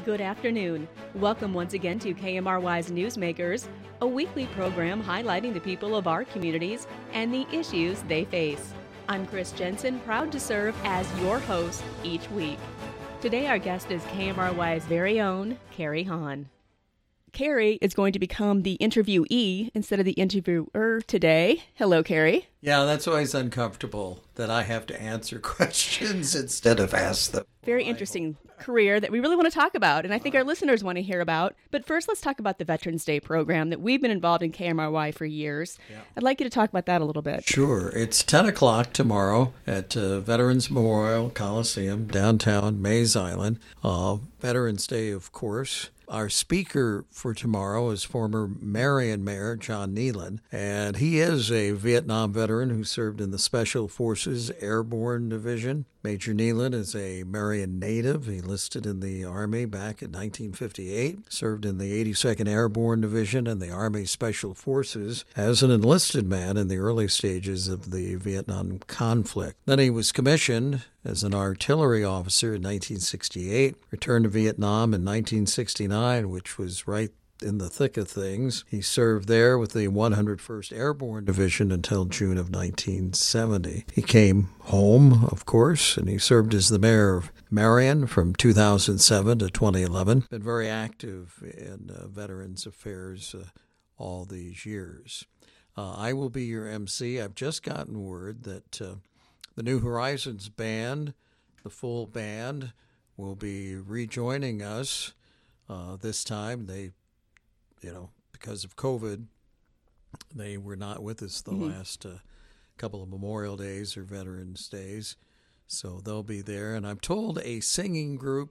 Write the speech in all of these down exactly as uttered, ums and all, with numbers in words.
Good afternoon. Welcome once again to K M R Y's Newsmakers, a weekly program highlighting the people of our communities and the issues they face. I'm Chris Jensen, proud to serve as your host each week. Today our guest is K M R Y's very own Carrie Hahn. Carrie is going to become the interviewee instead of the interviewer today. Hello, Carrie. Yeah, that's always uncomfortable that I have to answer questions instead of ask them. Very interesting career that we really want to talk about, and I think our listeners want to hear about. But first, let's talk about the Veterans Day program that we've been involved in K M R Y for years. Yeah. I'd like you to talk about that a little bit. Sure. It's ten o'clock tomorrow at uh, Veterans Memorial Coliseum, downtown Mays Island. Uh, Veterans Day, of course. Our speaker for tomorrow is former Marion Mayor John Nealon, and he is a Vietnam veteran who served in the Special Forces Airborne Division. Major Nealon is a Marion native. He enlisted in the Army back in nineteen fifty-eight, served in the eighty-second Airborne Division and the Army Special Forces as an enlisted man in the early stages of the Vietnam conflict. Then he was commissioned as an artillery officer in nineteen sixty-eight, returned to Vietnam in nineteen sixty-nine, which was right in the thick of things. He served there with the one hundred first Airborne Division until June of nineteen seventy. He came home, of course, and he served as the mayor of Marion from two thousand seven to twenty eleven. Been very active in uh, Veterans Affairs uh, all these years. Uh, I will be your M C. I've just gotten word that uh, the New Horizons band, the full band, will be rejoining us uh, this time. They You know, because of COVID, they were not with us the mm-hmm. last uh, couple of Memorial Days or Veterans Days. So they'll be there. And I'm told a singing group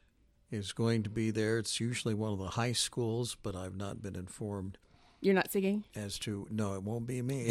is going to be there. It's usually one of the high schools, but I've not been informed. You're not singing? As to, no, it won't be me.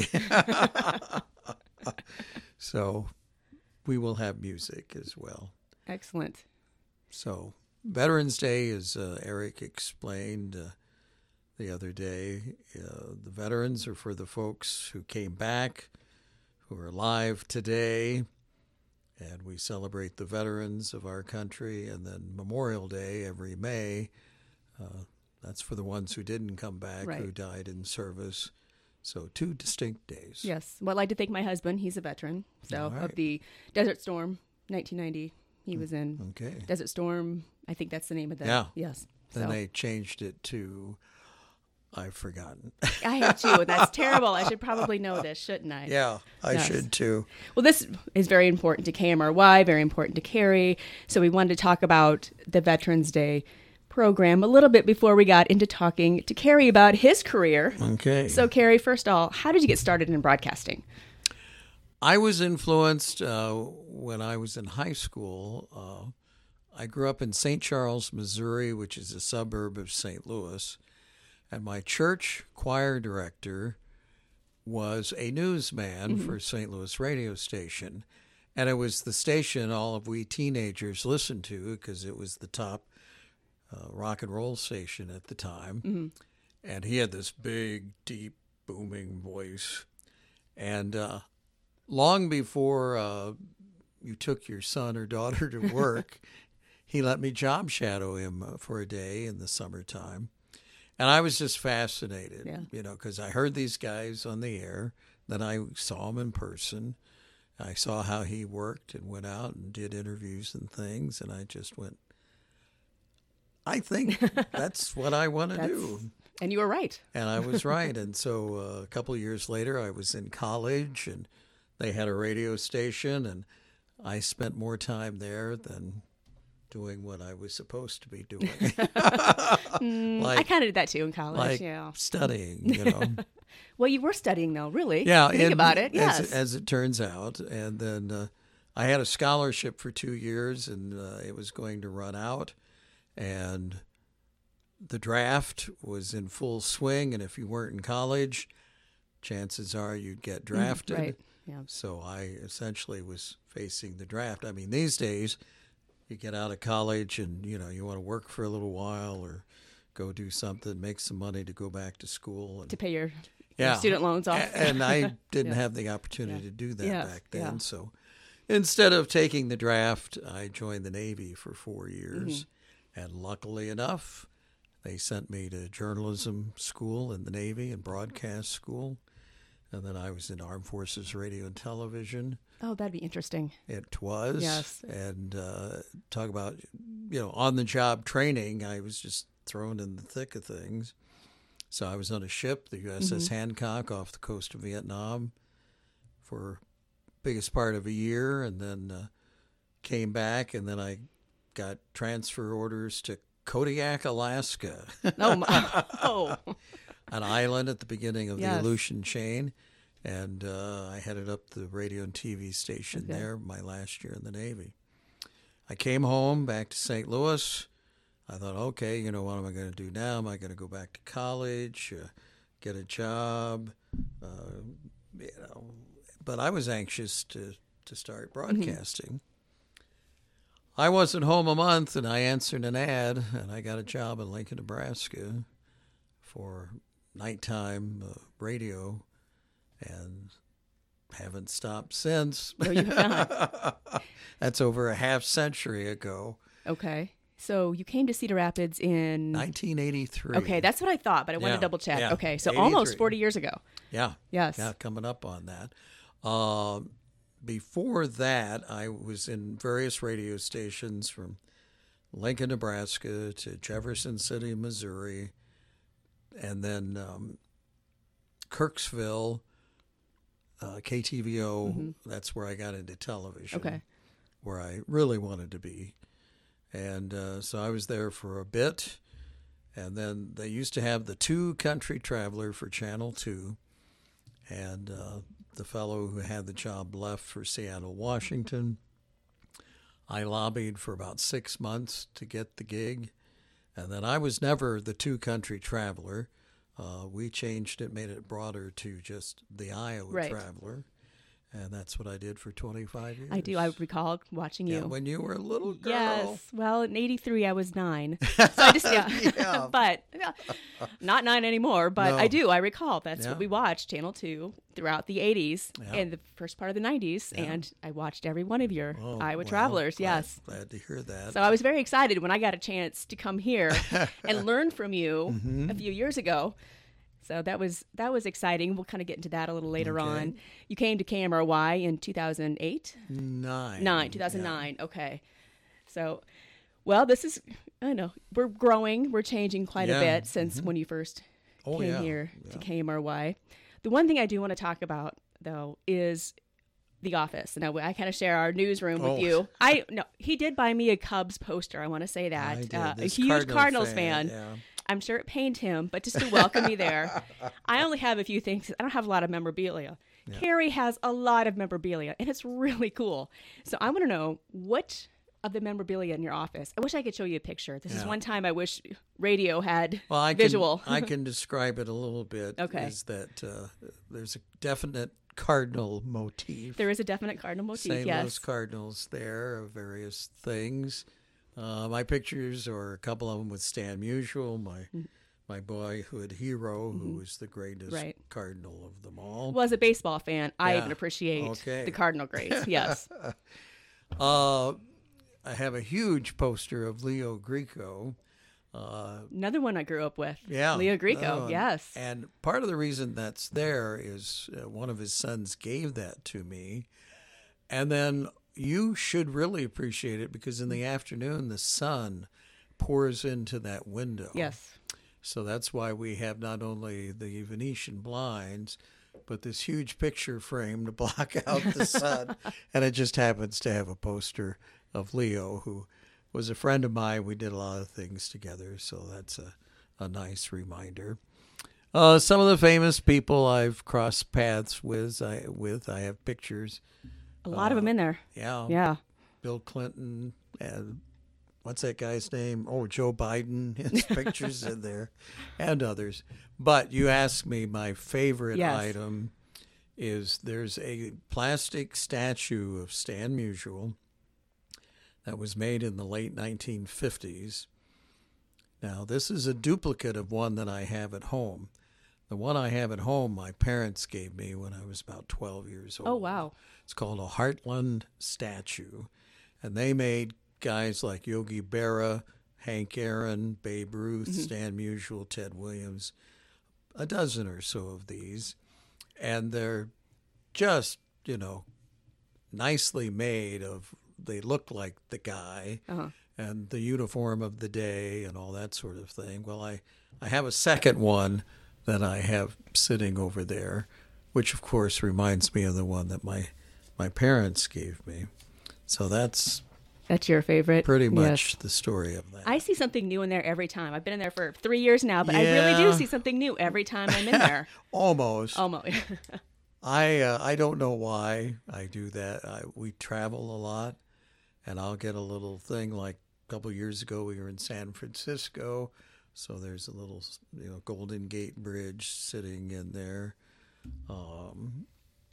So we will have music as well. Excellent. So Veterans Day, as uh, Eric explained, uh, the other day. Uh, the veterans are for the folks who came back, who are alive today, and we celebrate the veterans of our country. And then Memorial Day every May, uh, that's for the ones who didn't come back, right, who died in service. So two distinct days. Yes. Well, I'd like to thank my husband. He's a veteran. So right. Of the Desert Storm, nineteen ninety, he was in. Okay. Desert Storm, I think that's the name of that. Yeah. Yes. Then so. They changed it to... I've forgotten. I have too, and that's terrible. I should probably know this, shouldn't I? Yeah, I yes. should too. Well, this is very important to K M R Y, very important to Carrie. So we wanted to talk about the Veterans Day program a little bit before we got into talking to Carrie about his career. Okay. So Carrie, first of all, how did you get started in broadcasting? I was influenced uh, when I was in high school. Uh, I grew up in Saint Charles, Missouri, which is a suburb of Saint Louis. And my church choir director was a newsman mm-hmm. for Saint Louis radio station. And it was the station all of we teenagers listened to because it was the top uh, rock and roll station at the time. Mm-hmm. And he had this big, deep, booming voice. And uh, long before uh, you took your son or daughter to work, he let me job shadow him uh, for a day in the summertime. And I was just fascinated, yeah. you know, because I heard these guys on the air. Then I saw them in person. I saw how he worked and went out and did interviews and things. And I just went, I think that's what I want to do. And you were right. And I was right. And so uh, a couple of years later, I was in college and they had a radio station. And I spent more time there than doing what I was supposed to be doing. mm, like, I kind of did that too in college. Like yeah. studying, you know. Well, you were studying though, really. Yeah. Think about it. Yes. As, as it turns out. And then uh, I had a scholarship for two years and uh, it was going to run out. And the draft was in full swing. And if you weren't in college, chances are you'd get drafted. Mm, right. Yeah. So I essentially was facing the draft. I mean, these days, you get out of college and, you know, you want to work for a little while or go do something, make some money to go back to school. And, to pay your, yeah. your student loans off. And I didn't yeah. have the opportunity yeah. to do that yes. back then. Yeah. So instead of taking the draft, I joined the Navy for four years. Mm-hmm. And luckily enough, they sent me to journalism school in the Navy and broadcast school. And then I was in Armed Forces Radio and Television. Oh, that'd be interesting. It was. Yes. And uh, talk about, you know, on-the-job training. I was just thrown in the thick of things. So I was on a ship, the U S S mm-hmm. Hancock, off the coast of Vietnam for biggest part of a year, and then uh, came back, and then I got transfer orders to Kodiak, Alaska. Oh, my. Oh. An island at the beginning of Yes. the Aleutian chain. And uh, I headed up the radio and T V station Okay. there my last year in the Navy. I came home back to Saint Louis. I thought, okay, you know, what am I going to do now? Am I going to go back to college, uh, get a job? Uh, you know, but I was anxious to, to start broadcasting. Mm-hmm. I wasn't home a month, and I answered an ad, and I got a job in Lincoln, Nebraska for nighttime uh, radio, and haven't stopped since. No, you have not. That's over a half century ago. Okay. So you came to Cedar Rapids in nineteen eighty-three. Okay, that's what I thought, but I wanted Yeah, to double check. yeah. Okay, so eighty-three. almost forty years ago. Yeah. Yes. Yeah, coming up on that. Uh, before that, I was in various radio stations from Lincoln, Nebraska to Jefferson City, Missouri, and then um, Kirksville, uh, K T V O. Mm-hmm. That's where I got into television. Okay. Where I really wanted to be. And uh, so I was there for a bit. And then they used to have the two Country Traveler for Channel two. And uh, the fellow who had the job left for Seattle, Washington. I lobbied for about six months to get the gig. And then I was never the two Country Traveler. Uh, we changed it, made it broader to just the Iowa Right. Traveler. And that's what I did for twenty-five years. I do. I recall watching you. Yeah, when you were a little girl. Yes. Well, in eighty-three, I was nine. So I just, yeah. Yeah. But yeah, not nine anymore, but No. I do. I recall. That's Yeah. what we watched, Channel two, throughout the eighties Yeah. and the first part of the nineties. Yeah. And I watched every one of your Oh, Iowa well, Travelers. glad- Yes. Glad to hear that. So I was very excited when I got a chance to come here and learn from you Mm-hmm. a few years ago. So that was that was exciting. We'll kind of get into that a little later Okay. on. You came to K M R Y in two thousand eight? Nine. Nine, two thousand nine. Okay. So, well, this is, I know, we're growing. We're changing quite Yeah. a bit since when you first Oh, came yeah. here Yeah. to K M R Y. The one thing I do want to talk about, though, is the office. Now, I kind of share our newsroom Oh. with you. I no, he did buy me a Cubs poster. I want to say I that. did. Uh, a This huge Cardinal Cardinals fan, fan. yeah. I'm sure it pained him, but just to welcome me there. I only have a few things. I don't have a lot of memorabilia. Yeah. Carrie has a lot of memorabilia, and it's really cool. So I want to know what of the memorabilia in your office. I wish I could show you a picture. This is Yeah. one time I wish radio had Well, I visual. Can, I can describe it a little bit. Okay. Is that uh, there's a definite cardinal motif. There is a definite cardinal motif, Saint yes. Louis Cardinals there of various things. Uh, my pictures are a couple of them with Stan Musial, my Mm-hmm. my boyhood hero, who was the greatest Right. cardinal of them all. Well, as a baseball fan, I Yeah. even appreciate Okay. the Cardinal greats. Yes. Uh, I have a huge poster of Leo Greco. Uh, Another one I grew up with. yeah, Leo Greco. another one. Yes. And part of the reason that's there is uh, one of his sons gave that to me. And then you should really appreciate it because in the afternoon, the sun pours into that window. Yes. So that's why we have not only the Venetian blinds, but this huge picture frame to block out the sun. And it just happens to have a poster of Leo, who was a friend of mine. We did a lot of things together, so that's a, a nice reminder. Uh, some of the famous people I've crossed paths with, I, with, I have pictures. A lot of them in there. Yeah. Yeah. Bill Clinton and what's that guy's name? Oh, Joe Biden. His pictures in there, and others. But you asked me, my favorite Yes. item is there's a plastic statue of Stan Musial that was made in the late nineteen fifties. Now, this is a duplicate of one that I have at home. The one I have at home, my parents gave me when I was about twelve years old. Oh, wow. It's called a Heartland statue. And they made guys like Yogi Berra Hank Aaron, Babe Ruth, Mm-hmm. Stan Musial, Ted Williams, a dozen or so of these. And they're just, you know, nicely made of, they look like the guy Uh-huh. and the uniform of the day and all that sort of thing. Well, I, I have a second one that I have sitting over there, which of course reminds me of the one that my my parents gave me. So that's That's your favorite? pretty much Yes. the story of that. I see something new in there every time. I've been in there for three years now, but I really do Yeah. see something new every time I'm in there. Almost. Almost. I uh, I don't know why I do that. I, we travel a lot, and I'll get a little thing like a couple years ago we were in San Francisco, so there's a little you know Golden Gate Bridge sitting in there, um,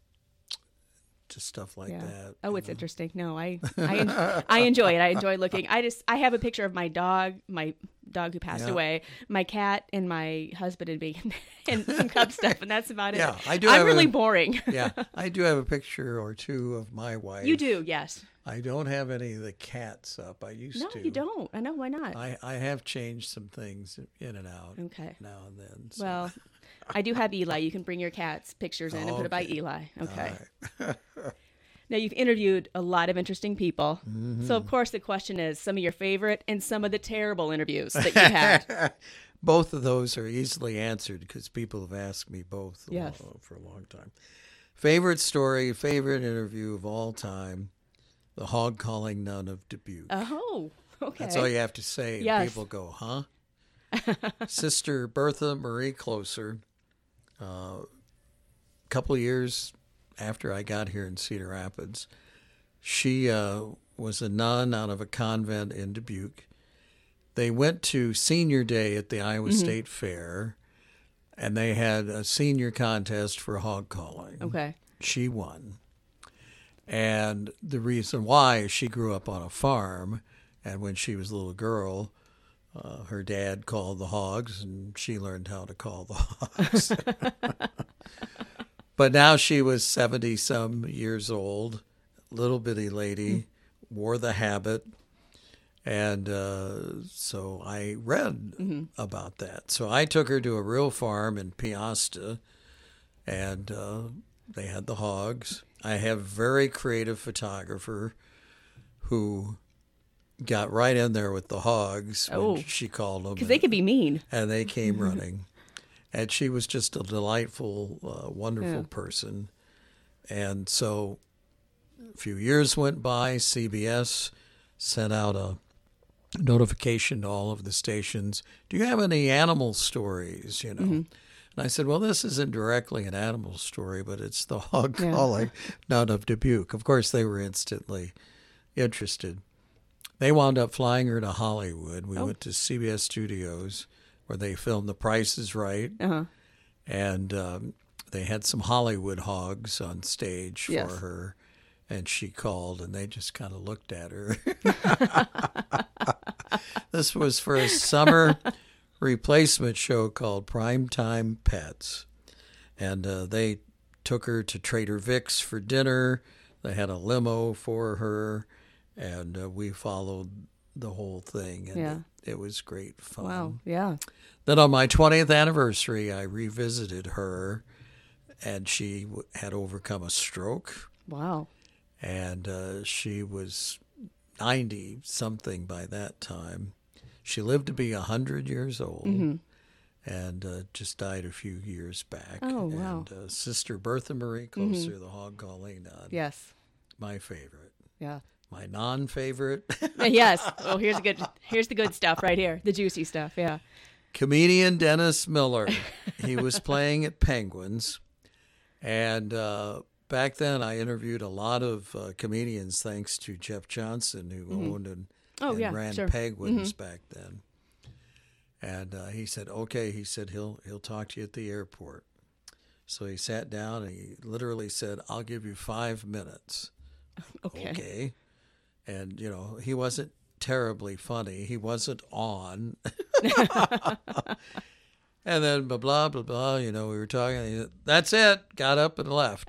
just stuff like Yeah. that. Oh, you it's know. interesting. No, I I, en- I enjoy it. I enjoy looking. I just I have a picture of my dog, my dog who passed Yeah. away, my cat, and my husband and me, and some cub stuff, and that's about it. Yeah, I do I'm have really a- boring. Yeah, I do have a picture or two of my wife. You do, yes. I don't have any of the cats up. I used No, to. you don't. I know. Why not? I, I have changed some things in and out Okay. now and then. So. Well, I do have Eli. You can bring your cat's pictures in and put it by Okay. Eli. Okay. All right. Now, you've interviewed a lot of interesting people. Mm-hmm. So, of course, the question is some of your favorite and some of the terrible interviews that you've had. Both of those are easily answered because people have asked me both a Yes. lo- for a long time. Favorite story, favorite interview of all time, the hog calling nun of Dubuque. Oh, okay. That's all you have to say. And Yes. people go, huh? Sister Bertha Marie Closer, a uh, couple of years after I got here in Cedar Rapids, she uh, was a nun out of a convent in Dubuque. They went to senior day at the Iowa Mm-hmm. State Fair, and they had a senior contest for hog calling. Okay. She won. And the reason why is she grew up on a farm, and when she was a little girl, uh, her dad called the hogs, and she learned how to call the hogs. But now she was seventy-some years old, little bitty lady, wore the habit. And uh, so I read Mm-hmm. about that. So I took her to a real farm in Piasta, and uh, they had the hogs. I have a very creative photographer who got right in there with the hogs when Oh. she called them. Because they could be mean. And they came running. And she was just a delightful, uh, wonderful Yeah. person. And so a few years went by. C B S sent out a notification to all of the stations. Do you have any animal stories, you know? Mm-hmm. And I said, well, this isn't directly an animal story, but it's the hog Yeah. calling nun of Dubuque. Of course, they were instantly interested. They wound up flying her to Hollywood. We Oh. went to C B S Studios where they filmed The Price is Right. Uh-huh. And um, they had some Hollywood hogs on stage for Yes. her. And she called, and they just kind of looked at her. This was for a summer replacement show called Primetime Pets. And uh, they took her to Trader Vic's for dinner. They had a limo for her, and uh, we followed the whole thing. And Yeah. it, it was great fun. Wow. Yeah. Then on my twentieth anniversary, I revisited her, and she w- had overcome a stroke. Wow. And uh, she was ninety something by that time. She lived to be one hundred years old, Mm-hmm. and uh, just died a few years back. Oh, wow. And uh, Sister Bertha Marie Closer, the hog calling nun, Yes. my favorite. Yeah. My non-favorite, Yes. Oh, here's a good. Here's the good stuff right here. The juicy stuff. Yeah. comedian Dennis Miller. He was playing at Penguins, and uh, back then I interviewed a lot of uh, comedians thanks to Jeff Johnson, who owned and, Oh, and yeah, ran sure. Penguins back then. And uh, he said, okay, he said, he'll he'll talk to you at the airport. So he sat down and he literally said, I'll give you five minutes. Okay. Okay. And, you know, he wasn't terribly funny. He wasn't on. And then blah, blah, blah, blah, you know, we were talking. And he said, that's it. Got up and left.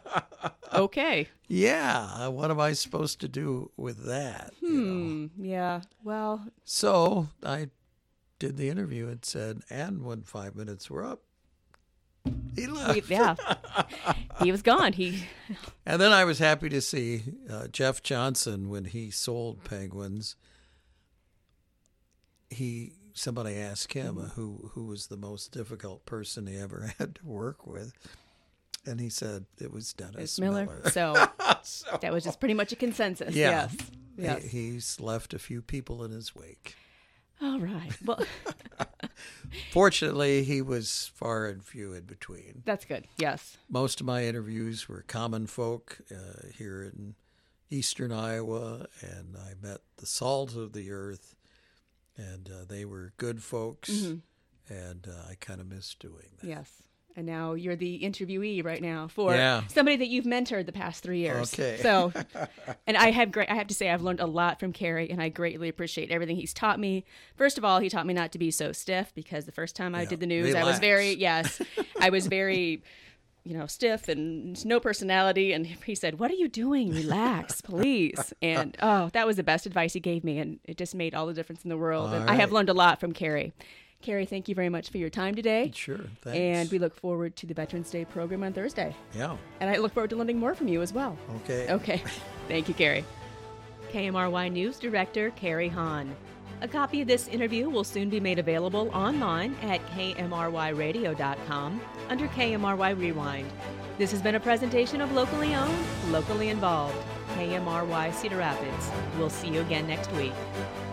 Okay. Yeah. What am I supposed to do with that? you know? Hmm. Yeah. Yeah. Well. So I did the interview and said, and when five minutes were up, he left. Yeah. He was gone. He. And then I was happy to see uh, Jeff Johnson when he sold Penguins. He somebody asked him uh, who who was the most difficult person he ever had to work with, and he said it was Dennis It's Miller. Miller. So, So- that was just pretty much a consensus. Yeah. Yes. Yes. He, he's left a few people in his wake. All right. Well, Fortunately, he was far and few in between. that's good. Yes. Most of my interviews were common folk uh, here in eastern Iowa, and I met the salt of the earth, and uh, they were good folks, Mm-hmm. and uh, I kind of miss doing that. Yes. And now you're the interviewee right now for Yeah. somebody that you've mentored the past three years. Okay. So, and I have great. I have to say, I've learned a lot from Carey, and I greatly appreciate everything he's taught me. First of all, he taught me not to be so stiff, because the first time I Yeah. did the news, I Relax. was very yes, I was very, you know, stiff and no personality. And he said, "What are you doing? Relax, please." And oh, that was the best advice he gave me, and it just made all the difference in the world. All and I have right. learned a lot from Carey. Carey, thank you very much for your time today. Sure, thanks. And we look forward to the Veterans Day program on Thursday. Yeah, And I look forward to learning more from you as well. okay. Okay. Thank you, Carey. K M R Y News Director Carey Hahn. A copy of this interview will soon be made available online at K M R Y radio dot com under K M R Y Rewind. This has been a presentation of Locally Owned, Locally Involved, K M R Y Cedar Rapids. We'll see you again next week.